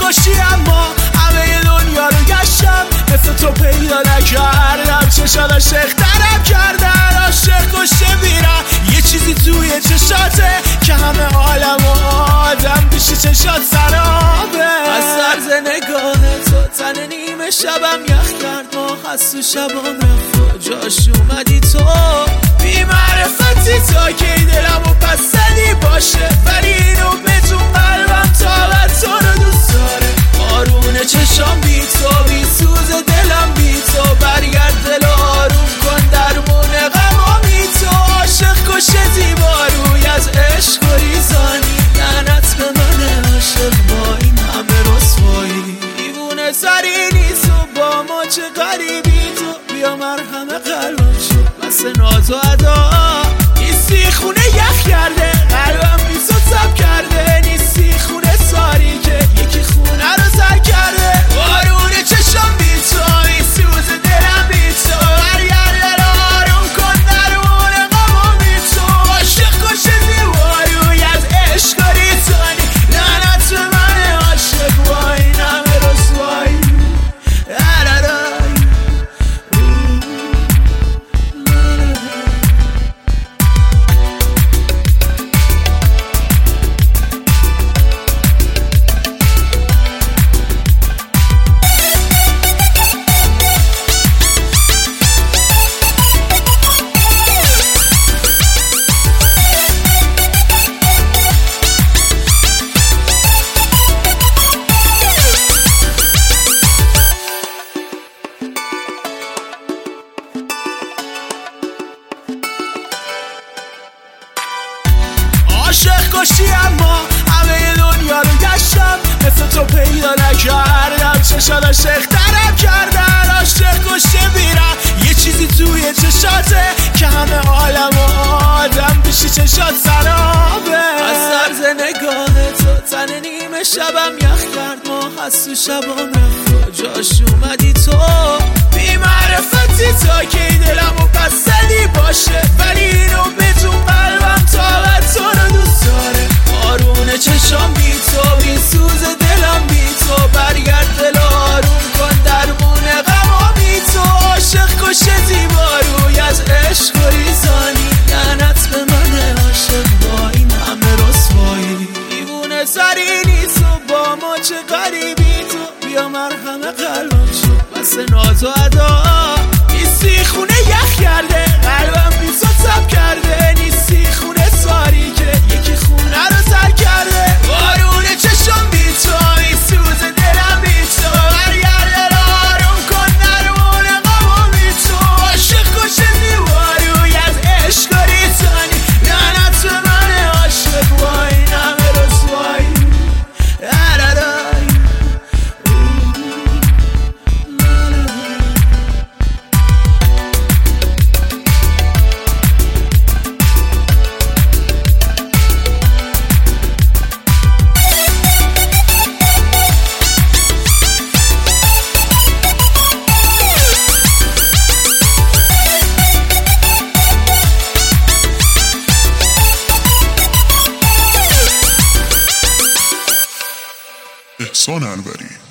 کشی اما همه دنیا رو گشتم، مثل تو پیدا نکردم. چشات عاشق ترم کردن، عاشق کشته میرم. یه چیزی توی چشاته که همه عالم و آدم پیشی چشات سرابه. از طرز نگاه تو تن نیمه شبم یخ کرد، ما هست تو شبام رفت و جاش اومدی تو. بی معرفتی تا که دلمو پسندی باشه، ولی اینو بدون قلبم طاقت تو رو دوست داره. آرونه چشام بی تو، بی سوز دلم بی تو. برگرد دل آروم کن درمون غمامی تو. عاشق کشه زیباروی از عشق و ریزانی، لعنت به من عاشق با این همه رسوایی. دیوونه سری نیست و با ما چه غریبی تو. بیا مرهم قلبم شد مثل ناز و ادا. نیستی خونه یخ کرده قلبم بی تو تب کرده. نیستی خونه ساری که یکی خونه رو سر کرده. بارونه چشم بی تو، بی سوز دلم بی تو. برگرد دل آروم کن درمون غمام بی تو. عاشق کشه زیباروی از عشق و ریزانی، لعنت به من عاشق با این همه رسوایی. عاشق کشی اما همه دنیا رو گشتم، مثل تو پیدا نکردم. چشات عاشق ترم کردن، عاشق کشته میرم. یه چیزی توی چشاته که همه عالم و آدم پیشی چشات سرابه. از طرز نگاه تو تن نیمه شبم یخ کرد، ما هست تو شبام رفت و جاش اومدی تو. بی معرفتی تا که دلمو پسندی باشه، ولی اینو بدون قلبم طاقت تو رو دوست داره. آرونه چشام بی تو، بی سوز دلم بی تو. برگرد دل آروم کن درمون غمامی تو. عاشق کشه زیباروی از عشق و ریزانی، لعنت به من عاشق با این همه رسوایی. دیوونه سری نیست و با ما چه غریبی تو. بیا مرهم قلبم شد مثل ناز و ادا. نیستی خونه یخ کرده قلبم بی تو تب کرده. نیستی خونه ساری که یکی خونه رو سر کرده. بارونه چشم بی تو، بی سوز دلم بی تو. برگرد دل آروم کن درمون غمام بی تو. عاشق کشه زیباروی از عشق و ریزانی، لعنت به من عاشق با این همه رسوایی. احسان انوری.